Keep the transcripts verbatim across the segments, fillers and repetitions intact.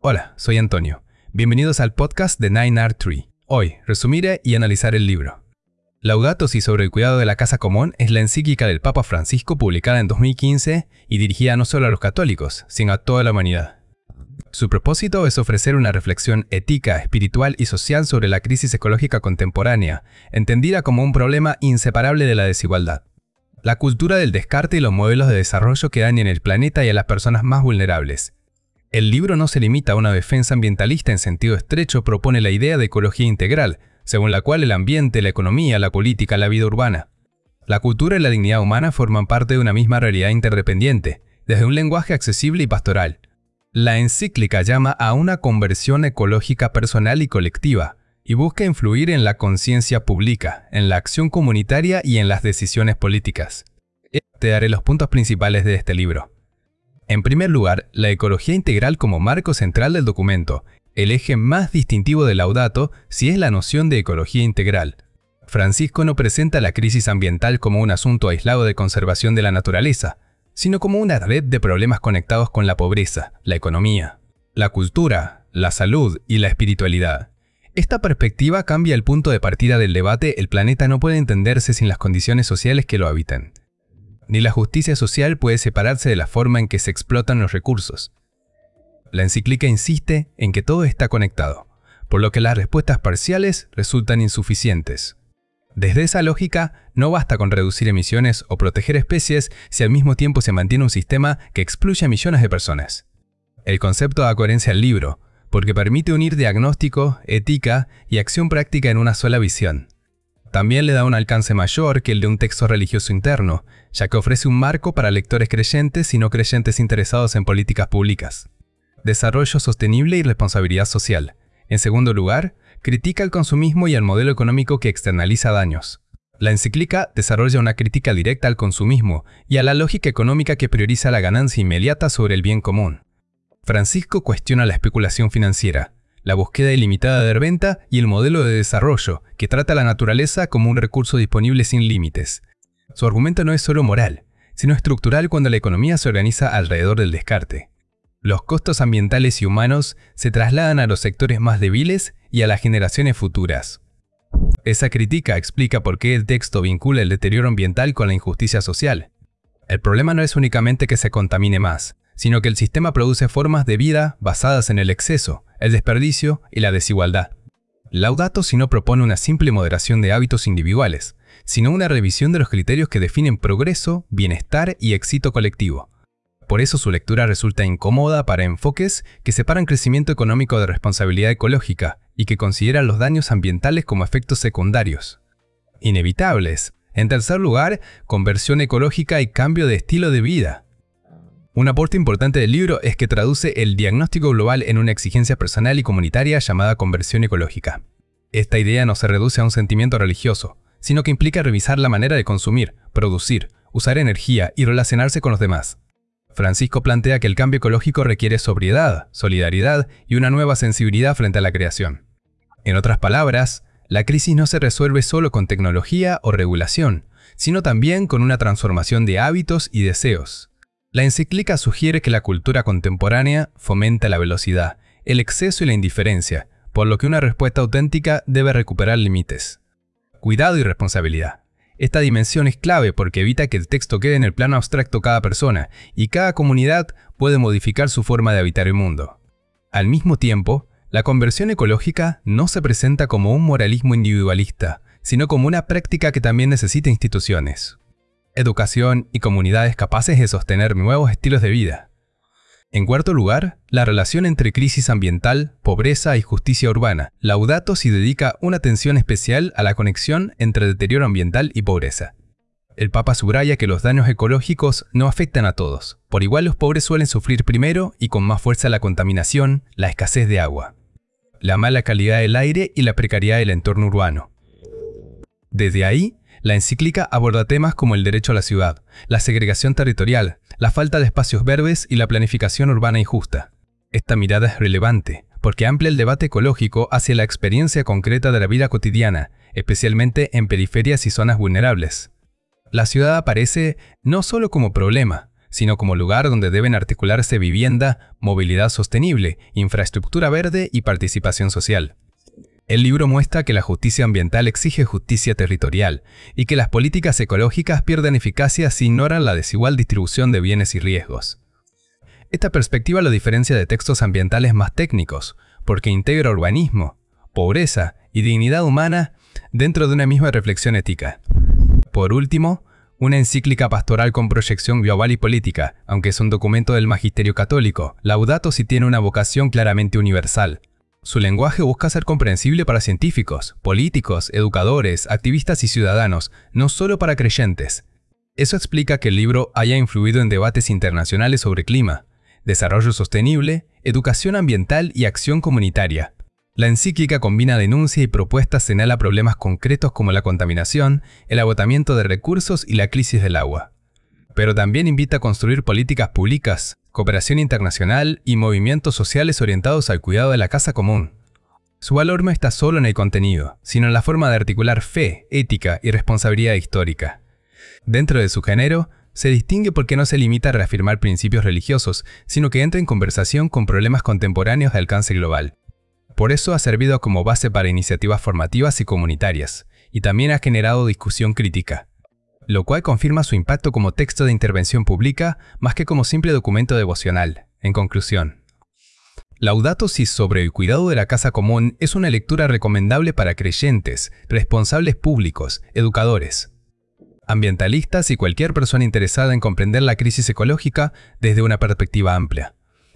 Hola, soy Antonio. Bienvenidos al podcast de Nine Art Tree. Hoy, resumiré y analizar el libro. Laudato Si sobre el cuidado de la casa común es la encíclica del Papa Francisco publicada en dos mil quince y dirigida no solo a los católicos, sino a toda la humanidad. Su propósito es ofrecer una reflexión ética, espiritual y social sobre la crisis ecológica contemporánea, entendida como un problema inseparable de la desigualdad. La cultura del descarte y los modelos de desarrollo que dañan el planeta y a las personas más vulnerables. El libro no se limita a una defensa ambientalista en sentido estrecho, propone la idea de ecología integral, según la cual el ambiente, la economía, la política, la vida urbana, la cultura y la dignidad humana forman parte de una misma realidad interdependiente, desde un lenguaje accesible y pastoral. La encíclica llama a una conversión ecológica personal y colectiva, y busca influir en la conciencia pública, en la acción comunitaria y en las decisiones políticas. Te daré los puntos principales de este libro. En primer lugar, la ecología integral como marco central del documento. El eje más distintivo de Laudato Si es la noción de ecología integral. Francisco no presenta la crisis ambiental como un asunto aislado de conservación de la naturaleza, sino como una red de problemas conectados con la pobreza, la economía, la cultura, la salud y la espiritualidad. Esta perspectiva cambia el punto de partida del debate. El planeta no puede entenderse sin las condiciones sociales que lo habitan. Ni la justicia social puede separarse de la forma en que se explotan los recursos. La encíclica insiste en que todo está conectado, por lo que las respuestas parciales resultan insuficientes. Desde esa lógica, no basta con reducir emisiones o proteger especies si al mismo tiempo se mantiene un sistema que excluye a millones de personas. El concepto da coherencia al libro, porque permite unir diagnóstico, ética y acción práctica en una sola visión. También le da un alcance mayor que el de un texto religioso interno, ya que ofrece un marco para lectores creyentes y no creyentes interesados en políticas públicas. Desarrollo sostenible y responsabilidad social. En segundo lugar, critica el consumismo y el modelo económico que externaliza daños. La encíclica desarrolla una crítica directa al consumismo y a la lógica económica que prioriza la ganancia inmediata sobre el bien común. Francisco cuestiona la especulación financiera, la búsqueda ilimitada de renta y el modelo de desarrollo, que trata a la naturaleza como un recurso disponible sin límites. Su argumento no es solo moral, sino estructural cuando la economía se organiza alrededor del descarte. Los costos ambientales y humanos se trasladan a los sectores más débiles y a las generaciones futuras. Esa crítica explica por qué el texto vincula el deterioro ambiental con la injusticia social. El problema no es únicamente que se contamine más, sino que el sistema produce formas de vida basadas en el exceso, el desperdicio y la desigualdad. Laudato Si no propone una simple moderación de hábitos individuales, sino una revisión de los criterios que definen progreso, bienestar y éxito colectivo. Por eso su lectura resulta incómoda para enfoques que separan crecimiento económico de responsabilidad ecológica y que consideran los daños ambientales como efectos secundarios, inevitables. En tercer lugar, conversión ecológica y cambio de estilo de vida. Un aporte importante del libro es que traduce el diagnóstico global en una exigencia personal y comunitaria llamada conversión ecológica. Esta idea no se reduce a un sentimiento religioso, sino que implica revisar la manera de consumir, producir, usar energía y relacionarse con los demás. Francisco plantea que el cambio ecológico requiere sobriedad, solidaridad y una nueva sensibilidad frente a la creación. En otras palabras, la crisis no se resuelve solo con tecnología o regulación, sino también con una transformación de hábitos y deseos. La encíclica sugiere que la cultura contemporánea fomenta la velocidad, el exceso y la indiferencia, por lo que una respuesta auténtica debe recuperar límites. Cuidado y responsabilidad. Esta dimensión es clave porque evita que el texto quede en el plano abstracto cada persona y cada comunidad puede modificar su forma de habitar el mundo. Al mismo tiempo, la conversión ecológica no se presenta como un moralismo individualista, sino como una práctica que también necesita instituciones, educación y comunidades capaces de sostener nuevos estilos de vida. En cuarto lugar, la relación entre crisis ambiental, pobreza y justicia urbana. Laudato Si dedica una atención especial a la conexión entre deterioro ambiental y pobreza. El Papa subraya que los daños ecológicos no afectan a todos. Por igual los pobres suelen sufrir primero y con más fuerza la contaminación, la escasez de agua, la mala calidad del aire y la precariedad del entorno urbano. Desde ahí, la encíclica aborda temas como el derecho a la ciudad, la segregación territorial, la falta de espacios verdes y la planificación urbana injusta. Esta mirada es relevante, porque amplia el debate ecológico hacia la experiencia concreta de la vida cotidiana, especialmente en periferias y zonas vulnerables. La ciudad aparece no solo como problema, sino como lugar donde deben articularse vivienda, movilidad sostenible, infraestructura verde y participación social. El libro muestra que la justicia ambiental exige justicia territorial y que las políticas ecológicas pierden eficacia si ignoran la desigual distribución de bienes y riesgos. Esta perspectiva lo diferencia de textos ambientales más técnicos, porque integra urbanismo, pobreza y dignidad humana dentro de una misma reflexión ética. Por último, una encíclica pastoral con proyección global y política, aunque es un documento del magisterio católico, Laudato Si tiene una vocación claramente universal. Su lenguaje busca ser comprensible para científicos, políticos, educadores, activistas y ciudadanos, no solo para creyentes. Eso explica que el libro haya influido en debates internacionales sobre clima, desarrollo sostenible, educación ambiental y acción comunitaria. La encíclica combina denuncia y propuestas, señala problemas concretos como la contaminación, el agotamiento de recursos y la crisis del agua. Pero también invita a construir políticas públicas, cooperación internacional y movimientos sociales orientados al cuidado de la casa común. Su valor no está solo en el contenido, sino en la forma de articular fe, ética y responsabilidad histórica. Dentro de su género, se distingue porque no se limita a reafirmar principios religiosos, sino que entra en conversación con problemas contemporáneos de alcance global. Por eso ha servido como base para iniciativas formativas y comunitarias, y también ha generado discusión crítica, lo cual confirma su impacto como texto de intervención pública más que como simple documento devocional. En conclusión, Laudato Si sobre el cuidado de la casa común es una lectura recomendable para creyentes, responsables públicos, educadores, ambientalistas y cualquier persona interesada en comprender la crisis ecológica desde una perspectiva amplia.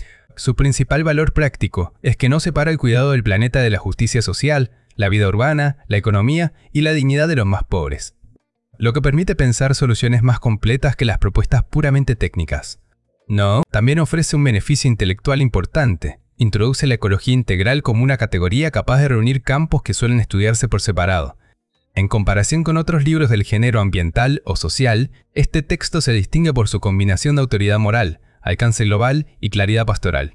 Su principal valor práctico es que no separa el cuidado del planeta de la justicia social, la vida urbana, la economía y la dignidad de los más pobres, lo que permite pensar soluciones más completas que las propuestas puramente técnicas. No, también ofrece un beneficio intelectual importante. Introduce la ecología integral como una categoría capaz de reunir campos que suelen estudiarse por separado. En comparación con otros libros del género ambiental o social, este texto se distingue por su combinación de autoridad moral, alcance global y claridad pastoral.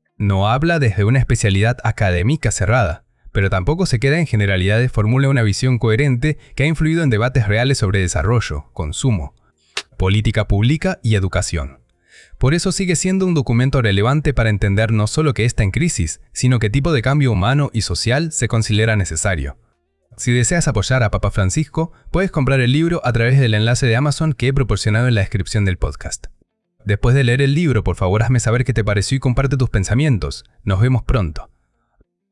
No habla desde una especialidad académica cerrada, pero tampoco se queda en generalidades, formula una visión coherente que ha influido en debates reales sobre desarrollo, consumo, política pública y educación. Por eso sigue siendo un documento relevante para entender no solo que está en crisis, sino qué tipo de cambio humano y social se considera necesario. Si deseas apoyar a Papa Francisco, puedes comprar el libro a través del enlace de Amazon que he proporcionado en la descripción del podcast. Después de leer el libro, por favor hazme saber qué te pareció y comparte tus pensamientos. Nos vemos pronto.